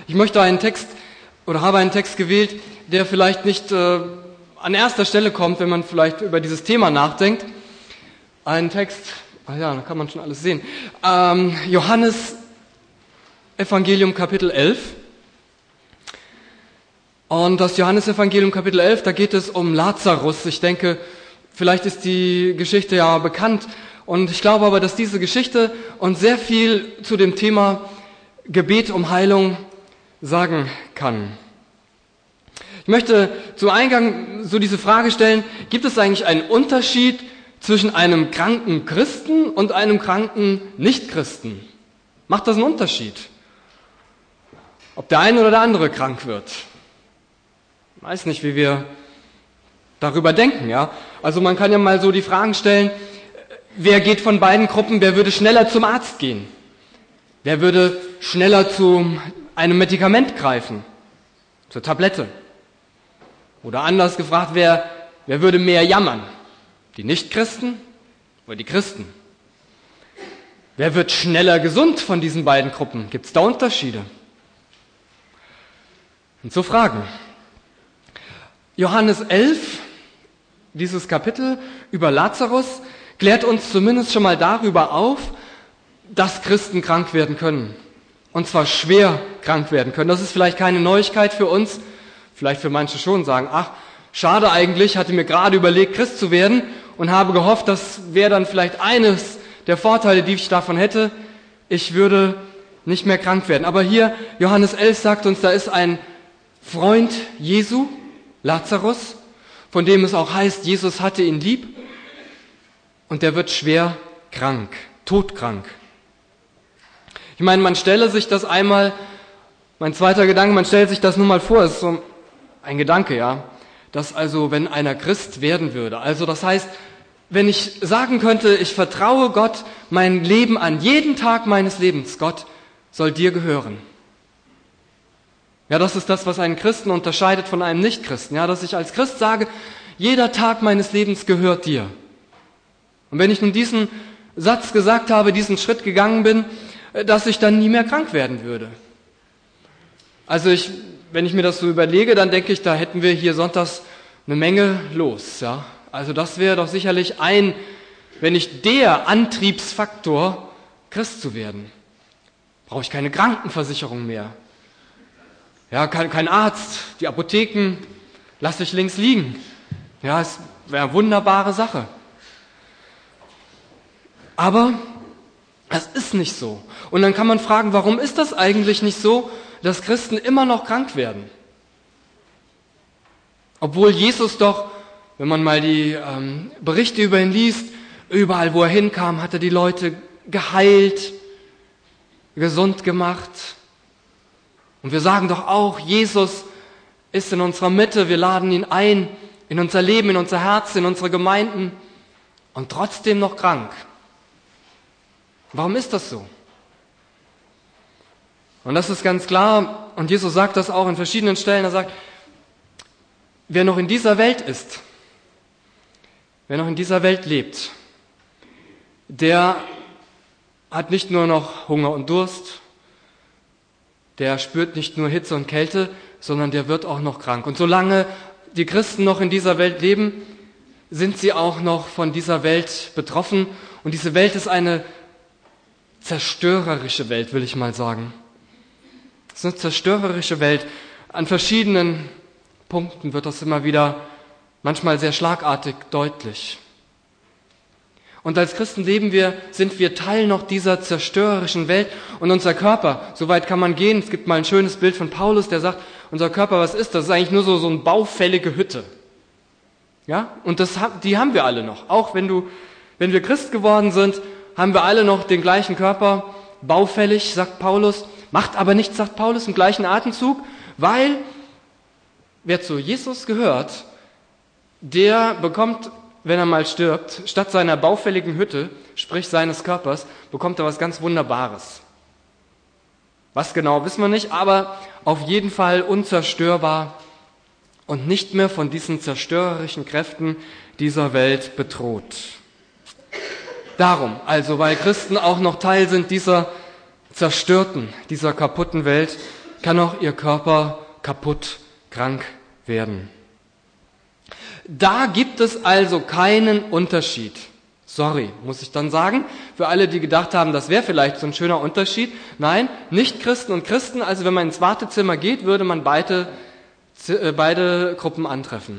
Ich möchte einen Text oder habe einen Text gewählt, der vielleicht nicht an erster Stelle kommt, wenn man vielleicht über dieses Thema nachdenkt. Ein Text, da kann man schon alles sehen. Johannes Evangelium Kapitel 11. Und das Johannes Evangelium Kapitel 11, da geht es um Lazarus. Ich denke, vielleicht ist die Geschichte ja bekannt. Und ich glaube aber, dass diese Geschichte uns sehr viel zu dem Thema Gebet um Heilung sagen kann. Ich möchte zu Eingang so diese Frage stellen, gibt es eigentlich einen Unterschied zwischen einem kranken Christen und einem kranken Nichtchristen? Macht das einen Unterschied? Ob der eine oder der andere krank wird? Ich weiß nicht, wie wir darüber denken, ja. Also man kann ja mal so die Fragen stellen, wer geht von beiden Gruppen, wer würde schneller zum Arzt gehen? Wer würde schneller zu einem Medikament greifen? Zur Tablette? Oder anders gefragt, wer würde mehr jammern? Die Nichtchristen oder die Christen? Wer wird schneller gesund von diesen beiden Gruppen? Gibt es da Unterschiede? Und so Fragen. Johannes 11, dieses Kapitel über Lazarus, klärt uns zumindest schon mal darüber auf, dass Christen krank werden können. Und zwar schwer krank werden können. Das ist vielleicht keine Neuigkeit für uns. Vielleicht für manche schon sagen, ach, schade eigentlich, hatte mir gerade überlegt, Christ zu werden und habe gehofft, das wäre dann vielleicht eines der Vorteile, die ich davon hätte. Ich würde nicht mehr krank werden. Aber hier, Johannes 11 sagt uns, da ist ein Freund Jesu, Lazarus, von dem es auch heißt, Jesus hatte ihn lieb und der wird schwer krank, todkrank. Ich meine, man stelle sich das einmal, mein zweiter Gedanke, man stellt sich das nur mal vor, ist so ein Gedanke, ja, dass also, wenn einer Christ werden würde, also das heißt, wenn ich sagen könnte, ich vertraue Gott mein Leben an, jeden Tag meines Lebens, Gott soll dir gehören. Ja, das ist das, was einen Christen unterscheidet von einem Nichtchristen. Ja, dass ich als Christ sage, jeder Tag meines Lebens gehört dir. Und wenn ich nun diesen Satz gesagt habe, diesen Schritt gegangen bin, dass ich dann nie mehr krank werden würde. Also wenn ich mir das so überlege, dann denke ich, da hätten wir hier sonntags eine Menge los. Ja, also das wäre doch sicherlich wenn nicht der Antriebsfaktor, Christ zu werden. Brauche ich keine Krankenversicherung mehr. Ja, kein Arzt, die Apotheken lasse ich links liegen. Ja, es wäre eine wunderbare Sache. Aber es ist nicht so. Und dann kann man fragen, warum ist das eigentlich nicht so, dass Christen immer noch krank werden? Obwohl Jesus doch, wenn man mal die Berichte über ihn liest, überall wo er hinkam, hat er die Leute geheilt, gesund gemacht. Und wir sagen doch auch, Jesus ist in unserer Mitte, wir laden ihn ein in unser Leben, in unser Herz, in unsere Gemeinden und trotzdem noch krank. Warum ist das so? Und das ist ganz klar, und Jesus sagt das auch in verschiedenen Stellen, er sagt, wer noch in dieser Welt ist, wer noch in dieser Welt lebt, der hat nicht nur noch Hunger und Durst, der spürt nicht nur Hitze und Kälte, sondern der wird auch noch krank. Und solange die Christen noch in dieser Welt leben, sind sie auch noch von dieser Welt betroffen. Und diese Welt ist eine zerstörerische Welt, will ich mal sagen. Es ist eine zerstörerische Welt. An verschiedenen Punkten wird das immer wieder manchmal sehr schlagartig deutlich. Und als Christen sind wir Teil noch dieser zerstörerischen Welt und unser Körper, soweit kann man gehen, es gibt mal ein schönes Bild von Paulus, der sagt, unser Körper, was ist das? Das ist eigentlich nur so eine baufällige Hütte. Ja? Und die haben wir alle noch. Auch wenn wir Christ geworden sind, haben wir alle noch den gleichen Körper, baufällig, sagt Paulus, macht aber nichts, sagt Paulus im gleichen Atemzug, weil wer zu Jesus gehört, der bekommt, wenn er mal stirbt, statt seiner baufälligen Hütte, sprich seines Körpers, bekommt er was ganz Wunderbares. Was genau, wissen wir nicht, aber auf jeden Fall unzerstörbar und nicht mehr von diesen zerstörerischen Kräften dieser Welt bedroht. Darum, also weil Christen auch noch Teil sind dieser zerstörten, dieser kaputten Welt, kann auch ihr Körper kaputt, krank werden. Da gibt es also keinen Unterschied. Sorry, muss ich dann sagen, für alle, die gedacht haben, das wäre vielleicht so ein schöner Unterschied. Nein, nicht Christen und Christen, also wenn man ins Wartezimmer geht, würde man beide Gruppen antreffen.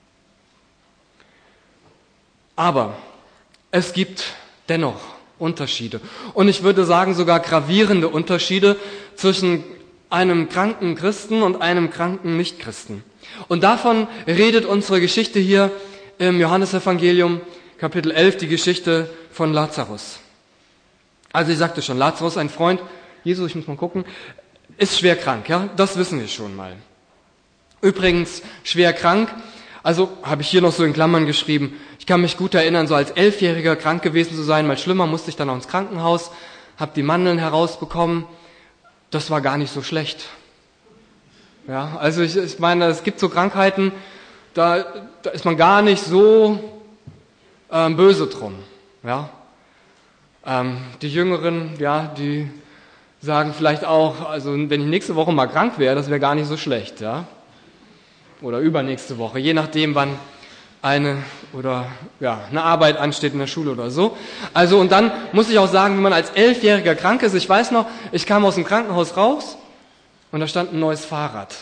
Aber es gibt dennoch Unterschiede. Und ich würde sagen, sogar gravierende Unterschiede zwischen einem kranken Christen und einem kranken Nichtchristen. Und davon redet unsere Geschichte hier im Johannesevangelium, Kapitel 11, die Geschichte von Lazarus. Also ich sagte schon, Lazarus, ein Freund, Jesus, ich muss mal gucken, ist schwer krank, ja, das wissen wir schon mal. Übrigens, schwer krank, also habe ich hier noch so in Klammern geschrieben, ich kann mich gut erinnern, so als 11-Jähriger krank gewesen zu sein, mal schlimmer, musste ich dann auch ins Krankenhaus, habe die Mandeln herausbekommen, das war gar nicht so schlecht. Ja, also ich meine, es gibt so Krankheiten, da ist man gar nicht so böse drum. Ja. Die Jüngeren, ja, die sagen vielleicht auch, also wenn ich nächste Woche mal krank wäre, das wäre gar nicht so schlecht, ja. Oder übernächste Woche, je nachdem, wann eine Arbeit ansteht in der Schule oder so. Also und dann muss ich auch sagen, wenn man als 11-Jähriger krank ist, ich weiß noch, ich kam aus dem Krankenhaus raus und da stand ein neues Fahrrad.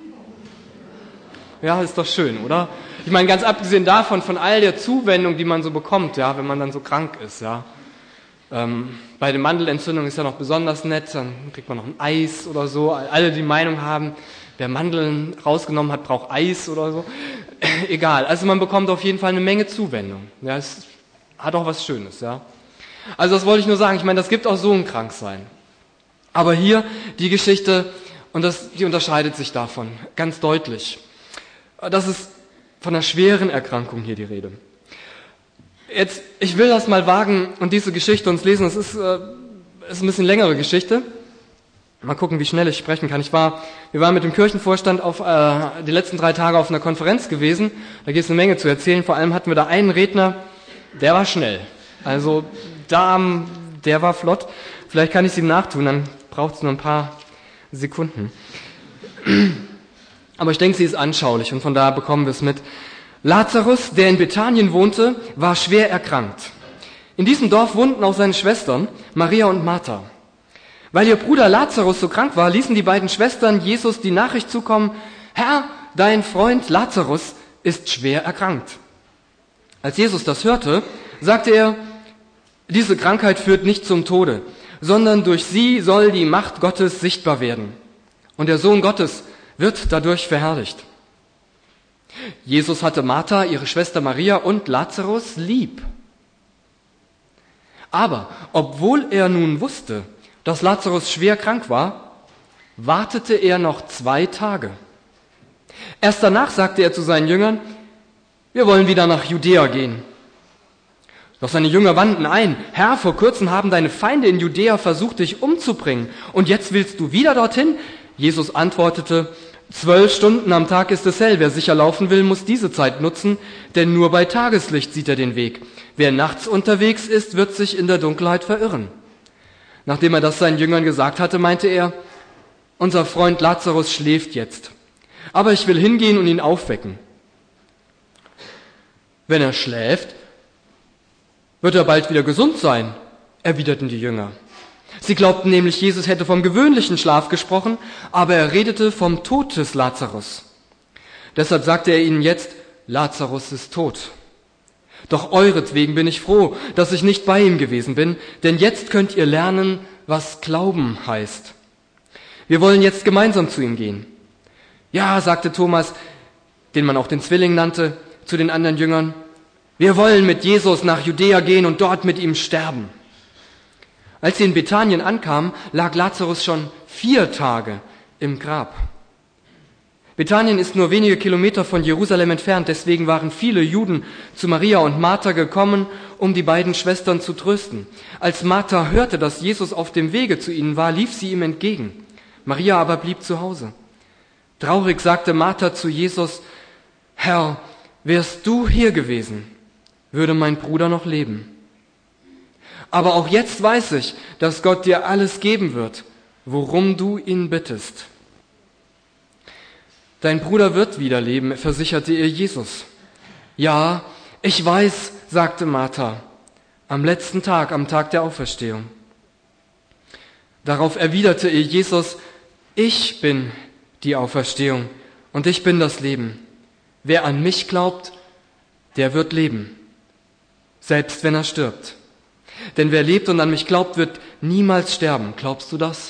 Ja, ist doch schön, oder? Ich meine, ganz abgesehen davon, von all der Zuwendung, die man so bekommt, ja, wenn man dann so krank ist, ja. Bei den Mandelentzündungen ist ja noch besonders nett, dann kriegt man noch ein Eis oder so. Alle, die Meinung haben, wer Mandeln rausgenommen hat, braucht Eis oder so. Egal, also man bekommt auf jeden Fall eine Menge Zuwendung. Ja, es hat auch was Schönes, ja. Also das wollte ich nur sagen, ich meine, das gibt auch so ein Kranksein. Aber hier die Geschichte, und die unterscheidet sich davon ganz deutlich. Das ist von einer schweren Erkrankung hier die Rede. Jetzt, ich will das mal wagen und diese Geschichte uns lesen. Es ist ein bisschen längere Geschichte. Mal gucken, wie schnell ich sprechen kann. Wir waren mit dem Kirchenvorstand auf die letzten 3 Tage auf einer Konferenz gewesen. Da gibt es eine Menge zu erzählen. Vor allem hatten wir da einen Redner, der war schnell. Also der war flott. Vielleicht kann ich es ihm nachtun, dann braucht es nur ein paar Sekunden. Aber ich denke, sie ist anschaulich und von da bekommen wir es mit. Lazarus, der in Bethanien wohnte, war schwer erkrankt. In diesem Dorf wohnten auch seine Schwestern, Maria und Martha. Weil ihr Bruder Lazarus so krank war, ließen die beiden Schwestern Jesus die Nachricht zukommen, Herr, dein Freund Lazarus ist schwer erkrankt. Als Jesus das hörte, sagte er, diese Krankheit führt nicht zum Tode, sondern durch sie soll die Macht Gottes sichtbar werden. Und der Sohn Gottes wird dadurch verherrlicht. Jesus hatte Martha, ihre Schwester Maria und Lazarus lieb. Aber obwohl er nun wusste, dass Lazarus schwer krank war, wartete er noch 2 Tage. Erst danach sagte er zu seinen Jüngern, wir wollen wieder nach Judäa gehen. Doch seine Jünger wandten ein, Herr, vor kurzem haben deine Feinde in Judäa versucht, dich umzubringen. Und jetzt willst du wieder dorthin? Jesus antwortete, 12 Stunden am Tag ist es hell. Wer sicher laufen will, muss diese Zeit nutzen, denn nur bei Tageslicht sieht er den Weg. Wer nachts unterwegs ist, wird sich in der Dunkelheit verirren. Nachdem er das seinen Jüngern gesagt hatte, meinte er, unser Freund Lazarus schläft jetzt, aber ich will hingehen und ihn aufwecken. Wenn er schläft, wird er bald wieder gesund sein, erwiderten die Jünger. Sie glaubten nämlich, Jesus hätte vom gewöhnlichen Schlaf gesprochen, aber er redete vom Tod des Lazarus. Deshalb sagte er ihnen jetzt, Lazarus ist tot. Doch euretwegen bin ich froh, dass ich nicht bei ihm gewesen bin, denn jetzt könnt ihr lernen, was Glauben heißt. Wir wollen jetzt gemeinsam zu ihm gehen. Ja, sagte Thomas, den man auch den Zwilling nannte, zu den anderen Jüngern, wir wollen mit Jesus nach Judäa gehen und dort mit ihm sterben. Als sie in Bethanien ankamen, lag Lazarus schon 4 Tage im Grab. Bethanien ist nur wenige Kilometer von Jerusalem entfernt, deswegen waren viele Juden zu Maria und Martha gekommen, um die beiden Schwestern zu trösten. Als Martha hörte, dass Jesus auf dem Wege zu ihnen war, lief sie ihm entgegen. Maria aber blieb zu Hause. Traurig sagte Martha zu Jesus, Herr, wärst du hier gewesen, würde mein Bruder noch leben. Aber auch jetzt weiß ich, dass Gott dir alles geben wird, worum du ihn bittest. Dein Bruder wird wieder leben, versicherte ihr Jesus. Ja, ich weiß, sagte Martha, am letzten Tag, am Tag der Auferstehung. Darauf erwiderte ihr Jesus, ich bin die Auferstehung und ich bin das Leben. Wer an mich glaubt, der wird leben, selbst wenn er stirbt. Denn wer lebt und an mich glaubt, wird niemals sterben. Glaubst du das?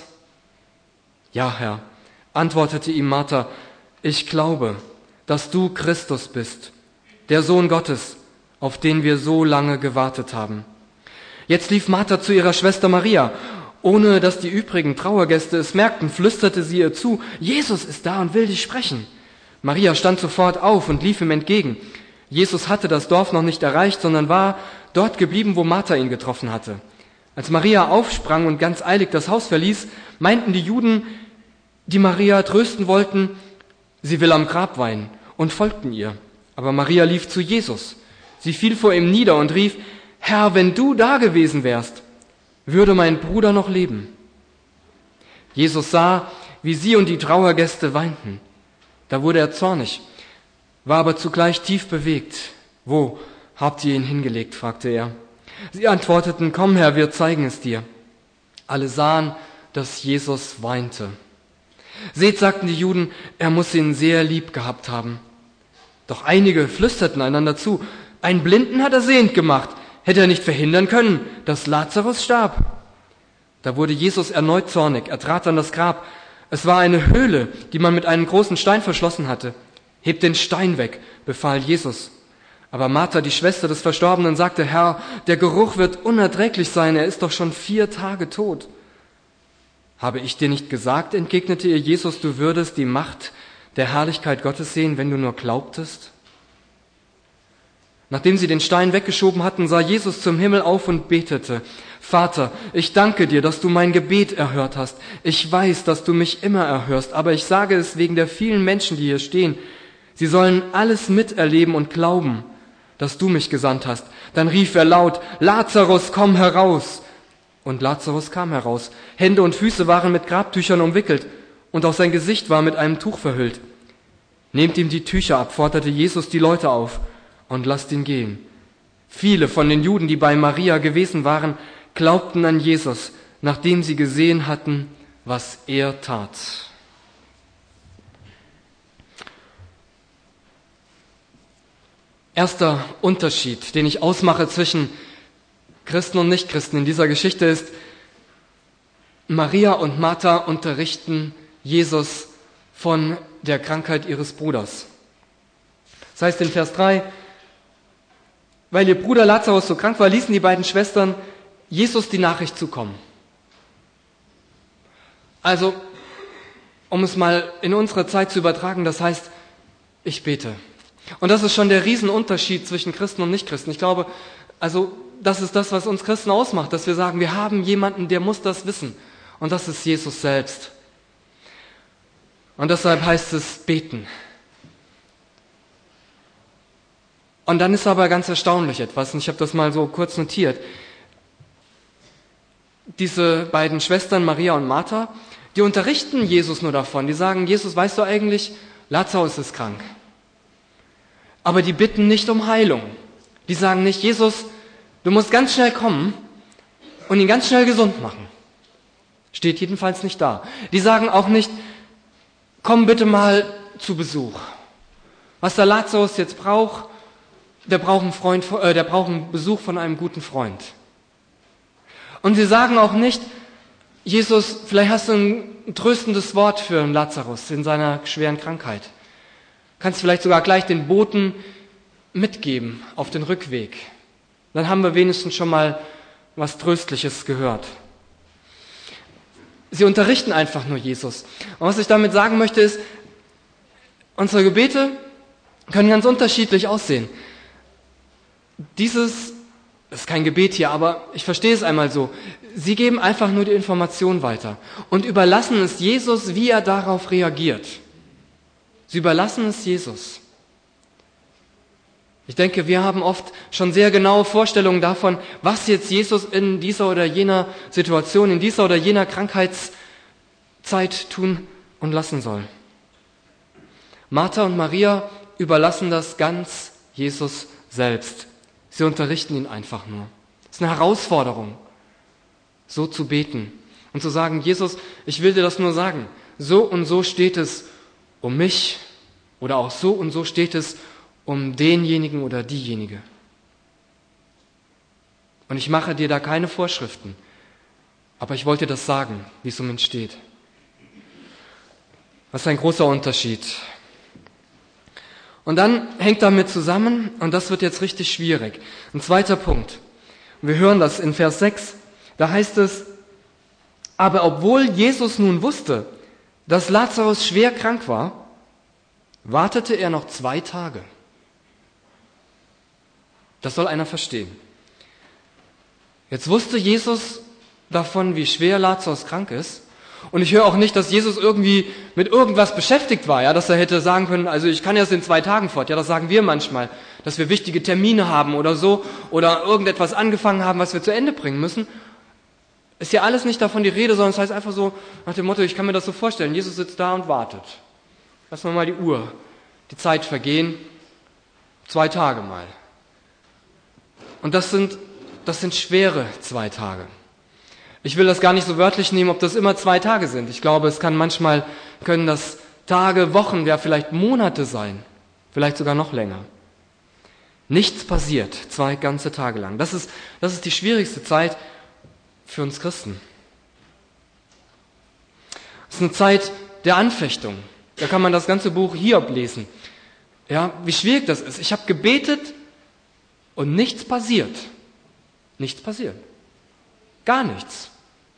Ja, Herr, antwortete ihm Martha, ich glaube, dass du Christus bist, der Sohn Gottes, auf den wir so lange gewartet haben. Jetzt lief Martha zu ihrer Schwester Maria. Ohne dass die übrigen Trauergäste es merkten, flüsterte sie ihr zu, Jesus ist da und will dich sprechen. Maria stand sofort auf und lief ihm entgegen. Jesus hatte das Dorf noch nicht erreicht, sondern war dort geblieben, wo Martha ihn getroffen hatte. Als Maria aufsprang und ganz eilig das Haus verließ, meinten die Juden, die Maria trösten wollten, sie will am Grab weinen, und folgten ihr. Aber Maria lief zu Jesus. Sie fiel vor ihm nieder und rief, Herr, wenn du da gewesen wärst, würde mein Bruder noch leben. Jesus sah, wie sie und die Trauergäste weinten. Da wurde er zornig, war aber zugleich tief bewegt. Wo habt ihr ihn hingelegt? Fragte er. Sie antworteten, komm Herr, wir zeigen es dir. Alle sahen, dass Jesus weinte. Seht, sagten die Juden, er muss ihn sehr lieb gehabt haben. Doch einige flüsterten einander zu, einen Blinden hat er sehend gemacht. Hätte er nicht verhindern können, dass Lazarus starb? Da wurde Jesus erneut zornig. Er trat an das Grab. Es war eine Höhle, die man mit einem großen Stein verschlossen hatte. Hebt den Stein weg, befahl Jesus. Aber Martha, die Schwester des Verstorbenen, sagte, Herr, der Geruch wird unerträglich sein, er ist doch schon 4 Tage tot. Habe ich dir nicht gesagt, entgegnete ihr Jesus, du würdest die Macht der Herrlichkeit Gottes sehen, wenn du nur glaubtest? Nachdem sie den Stein weggeschoben hatten, sah Jesus zum Himmel auf und betete, Vater, ich danke dir, dass du mein Gebet erhört hast. Ich weiß, dass du mich immer erhörst, aber ich sage es wegen der vielen Menschen, die hier stehen. Sie sollen alles miterleben und glauben, dass du mich gesandt hast. Dann rief er laut, Lazarus, komm heraus! Und Lazarus kam heraus. Hände und Füße waren mit Grabtüchern umwickelt und auch sein Gesicht war mit einem Tuch verhüllt. Nehmt ihm die Tücher ab, forderte Jesus die Leute auf, und lasst ihn gehen. Viele von den Juden, die bei Maria gewesen waren, glaubten an Jesus, nachdem sie gesehen hatten, was er tat. Erster Unterschied, den ich ausmache zwischen Christen und Nichtchristen in dieser Geschichte ist, Maria und Martha unterrichten Jesus von der Krankheit ihres Bruders. Das heißt in Vers 3, weil ihr Bruder Lazarus so krank war, ließen die beiden Schwestern Jesus die Nachricht zukommen. Also, um es mal in unsere Zeit zu übertragen, das heißt, ich bete. Und das ist schon der Riesenunterschied zwischen Christen und Nichtchristen. Ich glaube, also das ist das, was uns Christen ausmacht, dass wir sagen, wir haben jemanden, der muss das wissen. Und das ist Jesus selbst. Und deshalb heißt es beten. Und dann ist aber ganz erstaunlich etwas, und ich habe das mal so kurz notiert. Diese beiden Schwestern, Maria und Martha, die unterrichten Jesus nur davon. Die sagen, Jesus, weißt du eigentlich, Lazarus ist krank. Aber die bitten nicht um Heilung. Die sagen nicht, Jesus, du musst ganz schnell kommen und ihn ganz schnell gesund machen. Steht jedenfalls nicht da. Die sagen auch nicht, komm bitte mal zu Besuch. Was der Lazarus jetzt braucht, der braucht einen Besuch von einem guten Freund. Und sie sagen auch nicht, Jesus, vielleicht hast du ein tröstendes Wort für einen Lazarus in seiner schweren Krankheit. Kannst vielleicht sogar gleich den Boten mitgeben auf den Rückweg. Dann haben wir wenigstens schon mal was Tröstliches gehört. Sie unterrichten einfach nur Jesus. Und was ich damit sagen möchte ist, unsere Gebete können ganz unterschiedlich aussehen. Dieses ist kein Gebet hier, aber ich verstehe es einmal so. Sie geben einfach nur die Information weiter und überlassen es Jesus, wie er darauf reagiert. Sie überlassen es Jesus. Ich denke, wir haben oft schon sehr genaue Vorstellungen davon, was jetzt Jesus in dieser oder jener Situation, in dieser oder jener Krankheitszeit tun und lassen soll. Martha und Maria überlassen das ganz Jesus selbst. Sie unterrichten ihn einfach nur. Es ist eine Herausforderung, so zu beten und zu sagen, Jesus, ich will dir das nur sagen. So und so steht es um mich oder auch so und so steht es um denjenigen oder diejenige. Und ich mache dir da keine Vorschriften, aber ich wollte dir das sagen, wie es um ihn steht. Das ist ein großer Unterschied. Und dann hängt damit zusammen, und das wird jetzt richtig schwierig, ein zweiter Punkt. Wir hören das in Vers 6, da heißt es, aber obwohl Jesus nun wusste, dass Lazarus schwer krank war, wartete er noch 2 Tage. Das soll einer verstehen. Jetzt wusste Jesus davon, wie schwer Lazarus krank ist. Und ich höre auch nicht, dass Jesus irgendwie mit irgendwas beschäftigt war, ja, dass er hätte sagen können, also ich kann erst in 2 Tagen fort. Ja, das sagen wir manchmal, dass wir wichtige Termine haben oder so oder irgendetwas angefangen haben, was wir zu Ende bringen müssen. Ist ja alles nicht davon die Rede, sondern es heißt einfach so nach dem Motto, ich kann mir das so vorstellen, Jesus sitzt da und wartet. Lass mal die Uhr, die Zeit vergehen, 2 Tage mal. Und das sind schwere 2 Tage. Ich will das gar nicht so wörtlich nehmen, ob das immer 2 Tage sind. Ich glaube, können das Tage, Wochen, ja vielleicht Monate sein. Vielleicht sogar noch länger. Nichts passiert 2 ganze Tage lang. Das ist die schwierigste Zeit für uns Christen. Es ist eine Zeit der Anfechtung. Da kann man das ganze Buch Hiob lesen. Ja, wie schwierig das ist. Ich habe gebetet und nichts passiert. Nichts passiert. Gar nichts.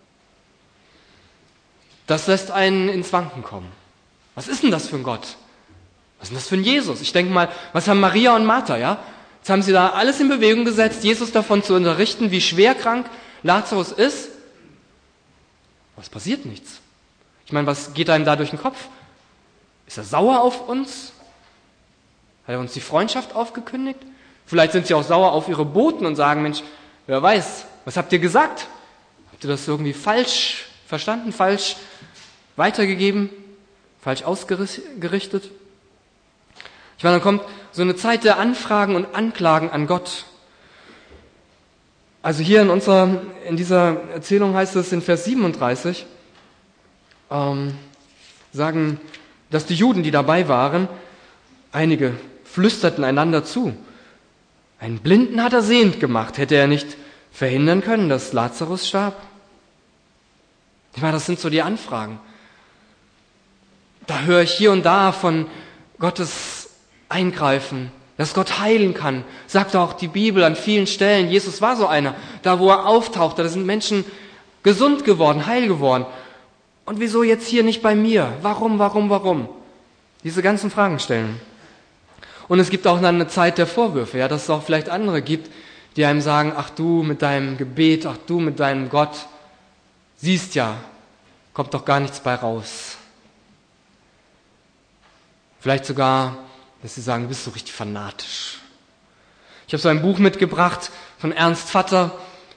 Das lässt einen ins Wanken kommen. Was ist denn das für ein Gott? Was ist denn das für ein Jesus? Ich denke mal, was haben Maria und Martha, ja? Jetzt haben sie da alles in Bewegung gesetzt, Jesus davon zu unterrichten, wie schwer krank Lazarus ist. Aber es passiert nichts. Ich meine, was geht einem da durch den Kopf? Ist er sauer auf uns? Hat er uns die Freundschaft aufgekündigt? Vielleicht sind sie auch sauer auf ihre Boten und sagen, Mensch, wer weiß, was habt ihr gesagt? Habt ihr das irgendwie falsch verstanden, falsch weitergegeben, falsch ausgerichtet? Ich meine, dann kommt so eine Zeit der Anfragen und Anklagen an Gott. Also hier in dieser Erzählung heißt es in Vers 37, sagen, dass die Juden, die dabei waren, einige flüsterten einander zu. Einen Blinden hat er sehend gemacht. Hätte er nicht verhindern können, dass Lazarus starb? Ich meine, das sind so die Anfragen. Da höre ich hier und da von Gottes Eingreifen, dass Gott heilen kann. Sagt auch die Bibel an vielen Stellen. Jesus war so einer. Da, wo er auftauchte, da sind Menschen gesund geworden, heil geworden. Und wieso jetzt hier nicht bei mir? Warum? Diese ganzen Fragen stellen. Und es gibt auch dann eine Zeit der Vorwürfe, ja, dass es auch vielleicht andere gibt, die einem sagen, ach du mit deinem Gebet, ach du mit deinem Gott, siehst ja, kommt doch gar nichts bei raus. Vielleicht sogar, dass sie sagen, du bist so richtig fanatisch. Ich habe so ein Buch mitgebracht von Ernst Vatter,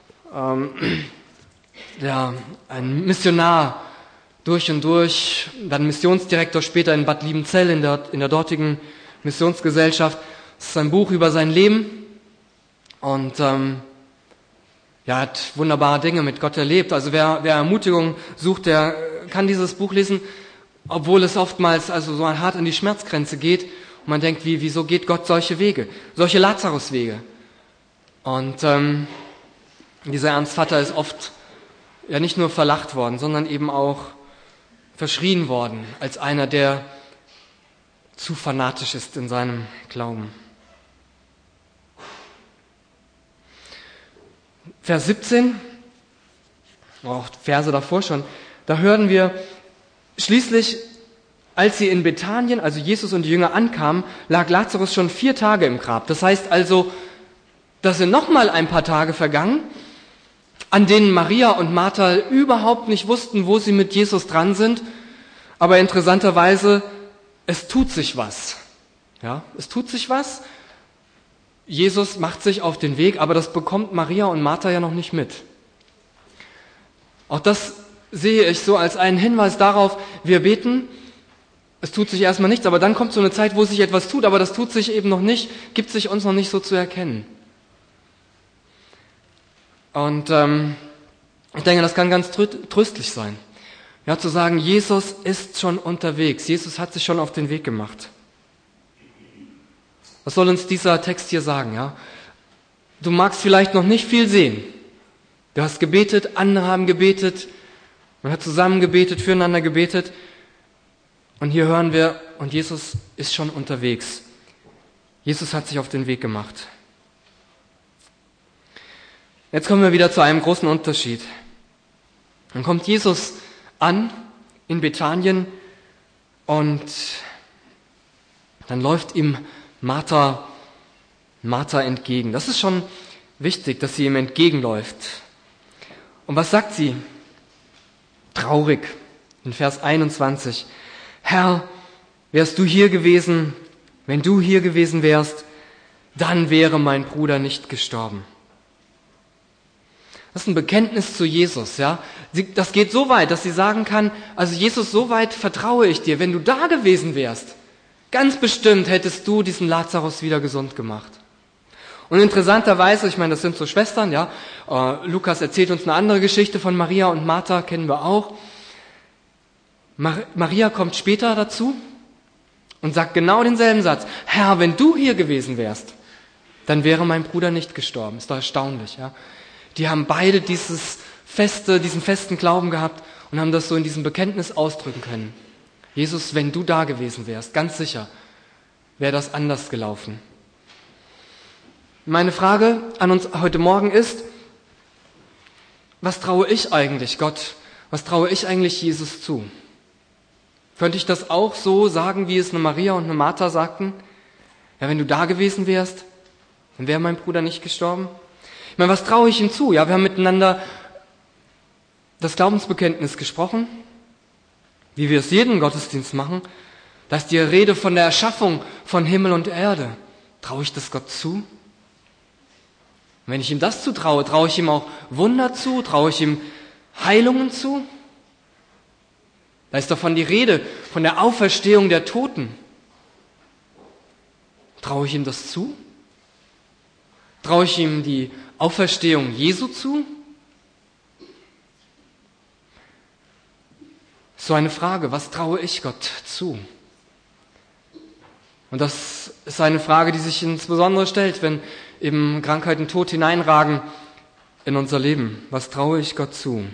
ein Missionar durch und durch, dann Missionsdirektor später in Bad Liebenzell in der dortigen Missionsgesellschaft. Es ist ein Buch über sein Leben und er hat wunderbare Dinge mit Gott erlebt. Also wer Ermutigung sucht, der kann dieses Buch lesen, obwohl es oftmals also so hart an die Schmerzgrenze geht und man denkt, wieso geht Gott solche Wege, solche Lazarus-Wege? Und dieser Ernst Vatter ist oft ja nicht nur verlacht worden, sondern eben auch verschrien worden als einer, der zu fanatisch ist in seinem Glauben. Vers 17, auch Verse davor schon, da hören wir, schließlich, als sie in Bethanien, also Jesus und die Jünger ankamen, lag Lazarus schon 4 Tage im Grab. Das heißt also, da sind nochmal ein paar Tage vergangen, an denen Maria und Martha überhaupt nicht wussten, wo sie mit Jesus dran sind. Aber interessanterweise, es tut sich was. Ja, es tut sich was. Jesus macht sich auf den Weg, aber das bekommt Maria und Martha ja noch nicht mit. Auch das sehe ich so als einen Hinweis darauf, wir beten Es tut sich erstmal nichts, aber dann kommt so eine Zeit, wo sich etwas tut, aber das tut sich eben noch nicht, gibt sich uns noch nicht so zu erkennen. Und ich denke, das kann ganz tröstlich sein. Ja, zu sagen, Jesus ist schon unterwegs, Jesus hat sich schon auf den Weg gemacht. Was soll uns dieser Text hier sagen? Ja? Du magst vielleicht noch nicht viel sehen. Du hast gebetet, andere haben gebetet, man hat zusammen gebetet, füreinander gebetet. Und hier hören wir, und Jesus ist schon unterwegs. Jesus hat sich auf den Weg gemacht. Jetzt kommen wir wieder zu einem großen Unterschied. Dann kommt Jesus an in Bethanien und dann läuft ihm Martha entgegen. Das ist schon wichtig, dass sie ihm entgegenläuft. Und was sagt sie? Traurig. In Vers 21. Herr, wärst du hier gewesen, wenn du hier gewesen wärst, dann wäre mein Bruder nicht gestorben. Das ist ein Bekenntnis zu Jesus, ja. Das geht so weit, dass sie sagen kann, also Jesus, so weit vertraue ich dir, wenn du da gewesen wärst, ganz bestimmt hättest du diesen Lazarus wieder gesund gemacht. Und interessanterweise, ich meine, das sind so Schwestern, ja. Lukas erzählt uns eine andere Geschichte von Maria und Martha, kennen wir auch. Maria kommt später dazu und sagt genau denselben Satz. Herr, wenn du hier gewesen wärst, dann wäre mein Bruder nicht gestorben. Ist doch erstaunlich, ja. Die haben beide diesen festen Glauben gehabt und haben das so in diesem Bekenntnis ausdrücken können. Jesus, wenn du da gewesen wärst, ganz sicher, wäre das anders gelaufen. Meine Frage an uns heute Morgen ist, was traue ich eigentlich Gott? Was traue ich eigentlich Jesus zu? Könnte ich das auch so sagen, wie es eine Maria und eine Martha sagten? Ja, wenn du da gewesen wärst, dann wäre mein Bruder nicht gestorben. Ich meine, was traue ich ihm zu? Ja, wir haben miteinander das Glaubensbekenntnis gesprochen, wie wir es jeden Gottesdienst machen. Da ist die Rede von der Erschaffung von Himmel und Erde. Traue ich das Gott zu? Und wenn ich ihm das zutraue, traue ich ihm auch Wunder zu? Traue ich ihm Heilungen zu? Da ist davon die Rede, von der Auferstehung der Toten. Traue ich ihm das zu? Traue ich ihm die Auferstehung Jesu zu? So eine Frage, was traue ich Gott zu? Und das ist eine Frage, die sich insbesondere stellt, wenn eben Krankheit und Tod hineinragen in unser Leben. Was traue ich Gott zu?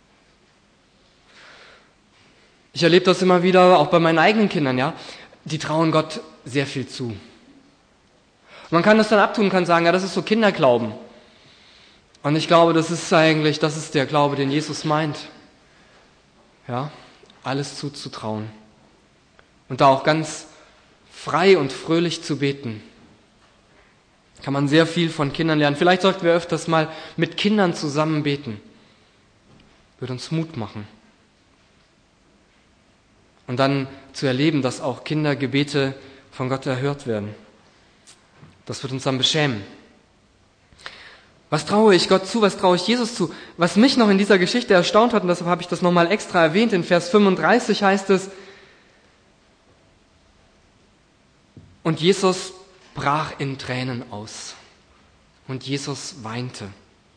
Ich erlebe das immer wieder, auch bei meinen eigenen Kindern, ja. Die trauen Gott sehr viel zu. Man kann das dann abtun, kann sagen, ja, das ist so Kinderglauben. Und ich glaube, das ist der Glaube, den Jesus meint. Ja, alles zuzutrauen. Und da auch ganz frei und fröhlich zu beten. Kann man sehr viel von Kindern lernen. Vielleicht sollten wir öfters mal mit Kindern zusammen beten. Würde uns Mut machen. Und dann zu erleben, dass auch Kindergebete von Gott erhört werden. Das wird uns dann beschämen. Was traue ich Gott zu? Was traue ich Jesus zu? Was mich noch in dieser Geschichte erstaunt hat, und deshalb habe ich das nochmal extra erwähnt, in Vers 35 heißt es, und Jesus brach in Tränen aus. Und Jesus weinte.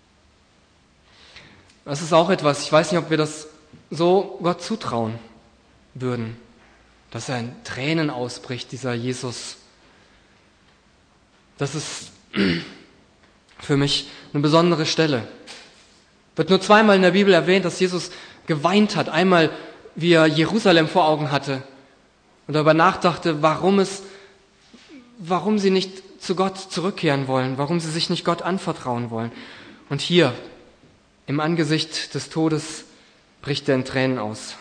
Das ist auch etwas, ich weiß nicht, ob wir das so Gott zutrauen würden, dass er in Tränen ausbricht, dieser Jesus. Das ist für mich eine besondere Stelle. Wird nur zweimal in der Bibel erwähnt, dass Jesus geweint hat. Einmal, wie er Jerusalem vor Augen hatte und darüber nachdachte, warum sie nicht zu Gott zurückkehren wollen, warum sie sich nicht Gott anvertrauen wollen. Und hier, im Angesicht des Todes, bricht er in Tränen aus.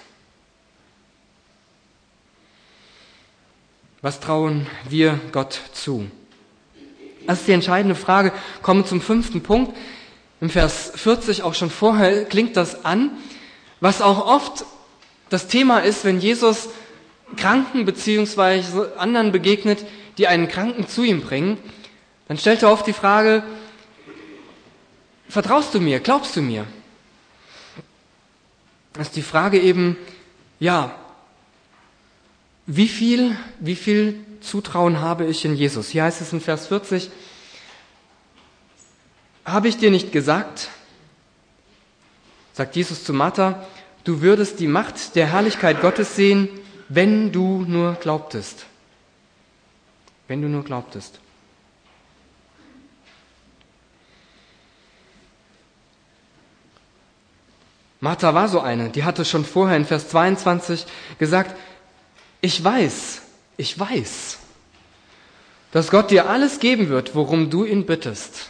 Was trauen wir Gott zu? Das ist die entscheidende Frage. Kommen wir zum 5. Punkt. Im Vers 40, auch schon vorher, klingt das an, was auch oft das Thema ist, wenn Jesus Kranken bzw. anderen begegnet, die einen Kranken zu ihm bringen, dann stellt er oft die Frage, vertraust du mir, glaubst du mir? Das ist die Frage eben, ja, wie viel Zutrauen habe ich in Jesus? Hier heißt es in Vers 40, habe ich dir nicht gesagt, sagt Jesus zu Martha, du würdest die Macht der Herrlichkeit Gottes sehen, wenn du nur glaubtest. Wenn du nur glaubtest. Martha war so eine, die hatte schon vorher in Vers 22 gesagt, ich weiß, dass Gott dir alles geben wird, worum du ihn bittest.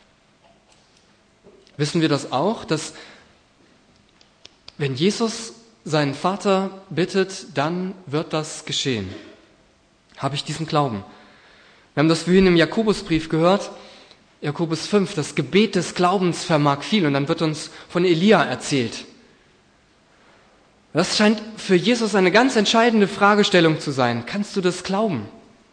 Wissen wir das auch, dass wenn Jesus seinen Vater bittet, dann wird das geschehen? Habe ich diesen Glauben? Wir haben das vorhin im Jakobusbrief gehört, Jakobus 5, das Gebet des Glaubens vermag viel. Und dann wird uns von Elia erzählt. Das scheint für Jesus eine ganz entscheidende Fragestellung zu sein. Kannst du das glauben?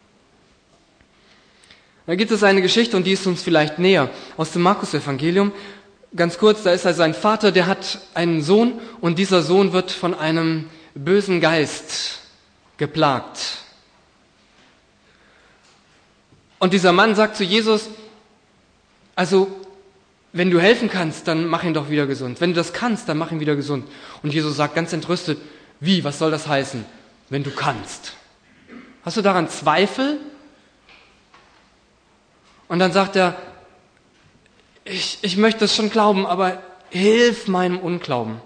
Da gibt es eine Geschichte, und die ist uns vielleicht näher, aus dem Markus-Evangelium. Ganz kurz, da ist also ein Vater, der hat einen Sohn, und dieser Sohn wird von einem bösen Geist geplagt. Und dieser Mann sagt zu Jesus, also, wenn du helfen kannst, dann mach ihn doch wieder gesund. Wenn du das kannst, dann mach ihn wieder gesund. Und Jesus sagt ganz entrüstet, wie, was soll das heißen, wenn du kannst? Hast du daran Zweifel? Und dann sagt er, ich möchte es schon glauben, aber hilf meinem Unglauben.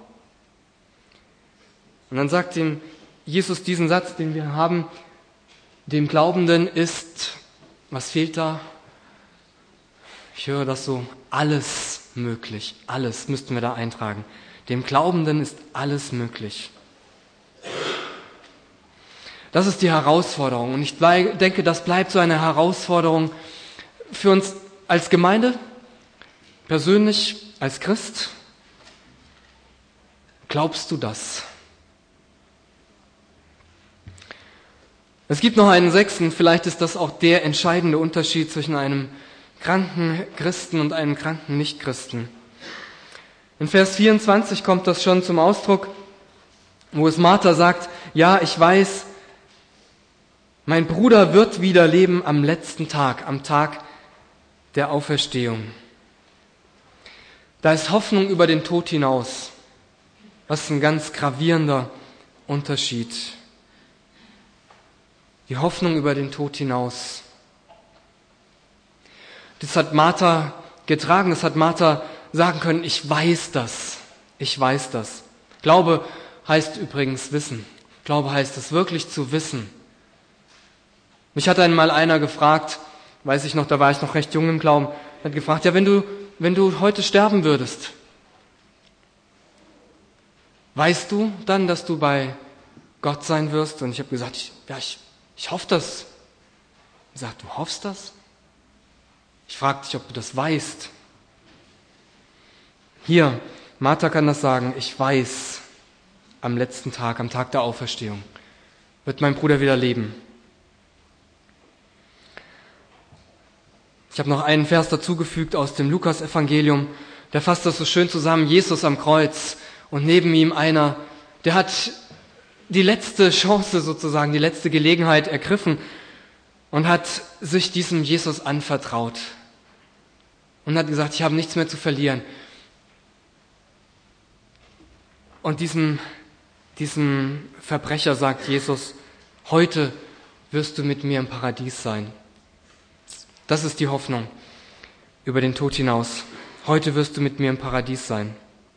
Und dann sagt ihm Jesus diesen Satz, den wir haben, dem Glaubenden ist, was fehlt da? Ich höre das so, alles möglich. Alles müssten wir da eintragen. Dem Glaubenden ist alles möglich. Das ist die Herausforderung. Und ich denke, das bleibt so eine Herausforderung für uns als Gemeinde, persönlich als Christ. Glaubst du das? Es gibt noch einen sechsten, vielleicht ist das auch der entscheidende Unterschied zwischen einem kranken Christen und einem kranken Nichtchristen. In Vers 24 kommt das schon zum Ausdruck, wo es Martha sagt, ja, ich weiß, mein Bruder wird wieder leben am letzten Tag, am Tag der Auferstehung. Da ist Hoffnung über den Tod hinaus. Das ist ein ganz gravierender Unterschied. Die Hoffnung über den Tod hinaus. Das hat Martha getragen, das hat Martha sagen können, ich weiß das. Glaube heißt übrigens Wissen. Glaube heißt es wirklich zu wissen. Mich hat einmal einer gefragt, weiß ich noch, da war ich noch recht jung im Glauben, hat gefragt, ja, wenn du heute sterben würdest, weißt du dann, dass du bei Gott sein wirst? Und ich habe gesagt, ich hoffe das. Er sagt, du hoffst das? Ich frage dich, ob du das weißt. Hier, Martha kann das sagen, ich weiß, am letzten Tag, am Tag der Auferstehung, wird mein Bruder wieder leben. Ich habe noch einen Vers dazugefügt aus dem Lukas-Evangelium, der fasst das so schön zusammen, Jesus am Kreuz und neben ihm einer, der hat die letzte Chance sozusagen, die letzte Gelegenheit ergriffen und hat sich diesem Jesus anvertraut und hat gesagt, ich habe nichts mehr zu verlieren. Und diesem Verbrecher sagt Jesus, heute wirst du mit mir im Paradies sein. Das ist die Hoffnung über den Tod hinaus. Heute wirst du mit mir im Paradies sein.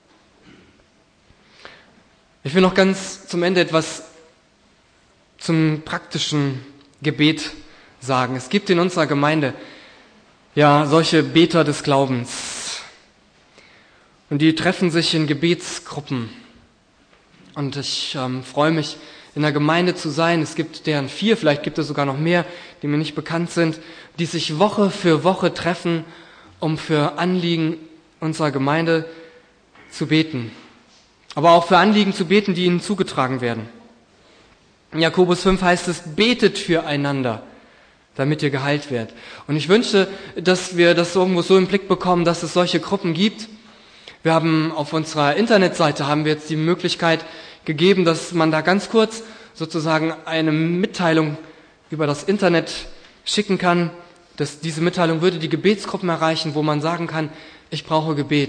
Ich will noch ganz zum Ende etwas zum praktischen Gebet sagen. Es gibt in unserer Gemeinde ja solche Beter des Glaubens. Und die treffen sich in Gebetsgruppen. Und ich freue mich, in der Gemeinde zu sein. Es gibt deren 4, vielleicht gibt es sogar noch mehr, die mir nicht bekannt sind, die sich Woche für Woche treffen, um für Anliegen unserer Gemeinde zu beten. Aber auch für Anliegen zu beten, die ihnen zugetragen werden. In Jakobus 5 heißt es, betet füreinander, damit ihr geheilt werdet. Und ich wünschte, dass wir das irgendwo so im Blick bekommen, dass es solche Gruppen gibt. Wir haben auf unserer Internetseite haben wir jetzt die Möglichkeit gegeben, dass man da ganz kurz sozusagen eine Mitteilung über das Internet schicken kann, diese Mitteilung würde die Gebetsgruppen erreichen, wo man sagen kann, ich brauche Gebet.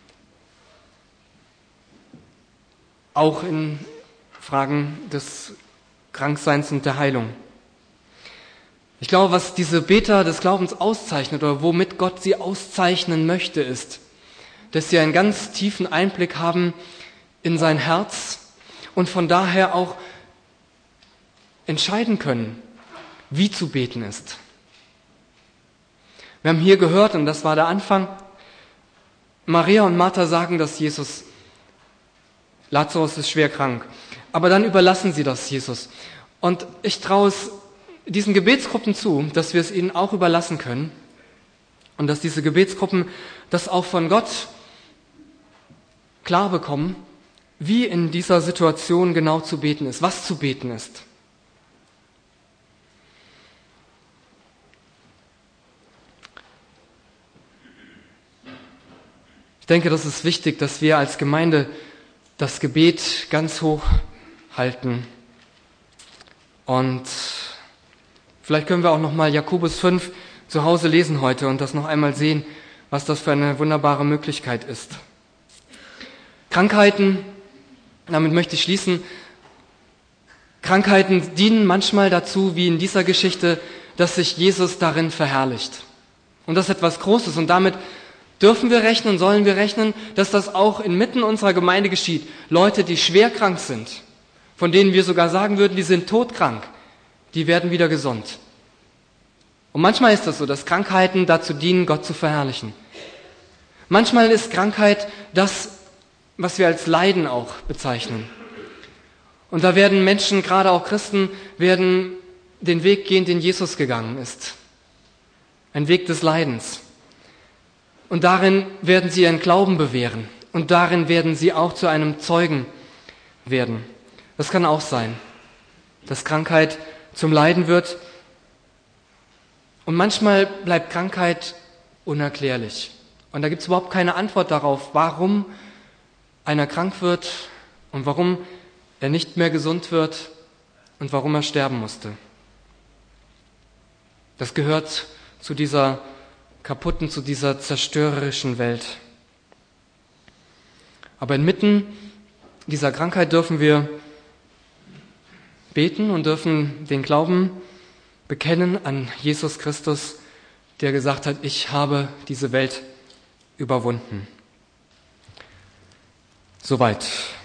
Auch in Fragen des Krankseins und der Heilung. Ich glaube, was diese Beter des Glaubens auszeichnet oder womit Gott sie auszeichnen möchte, ist, dass sie einen ganz tiefen Einblick haben in sein Herz und von daher auch entscheiden können, wie zu beten ist. Wir haben hier gehört, und das war der Anfang, Maria und Martha sagen, dass Lazarus ist schwer krank. Aber dann überlassen sie das Jesus. Und ich traue es diesen Gebetsgruppen zu, dass wir es ihnen auch überlassen können und dass diese Gebetsgruppen das auch von Gott klar bekommen, wie in dieser Situation genau zu beten ist, was zu beten ist. Ich denke, das ist wichtig, dass wir als Gemeinde das Gebet ganz hoch halten. Und vielleicht können wir auch nochmal Jakobus 5 zu Hause lesen heute und das noch einmal sehen, was das für eine wunderbare Möglichkeit ist. Krankheiten, damit möchte ich schließen, Krankheiten dienen manchmal dazu, wie in dieser Geschichte, dass sich Jesus darin verherrlicht. Und das ist etwas Großes und damit dürfen wir rechnen, sollen wir rechnen, dass das auch inmitten unserer Gemeinde geschieht. Leute, die schwer krank sind, von denen wir sogar sagen würden, die sind todkrank, die werden wieder gesund. Und manchmal ist das so, dass Krankheiten dazu dienen, Gott zu verherrlichen. Manchmal ist Krankheit das, was wir als Leiden auch bezeichnen. Und da werden Menschen, gerade auch Christen, werden den Weg gehen, den Jesus gegangen ist. Ein Weg des Leidens. Und darin werden sie ihren Glauben bewähren. Und darin werden sie auch zu einem Zeugen werden. Das kann auch sein, dass Krankheit zum Leiden wird. Und manchmal bleibt Krankheit unerklärlich. Und da gibt es überhaupt keine Antwort darauf, warum einer krank wird und warum er nicht mehr gesund wird und warum er sterben musste. Das gehört zu dieser kaputten, zu dieser zerstörerischen Welt. Aber inmitten dieser Krankheit dürfen wir beten und dürfen den Glauben bekennen an Jesus Christus, der gesagt hat, ich habe diese Welt überwunden. Soweit.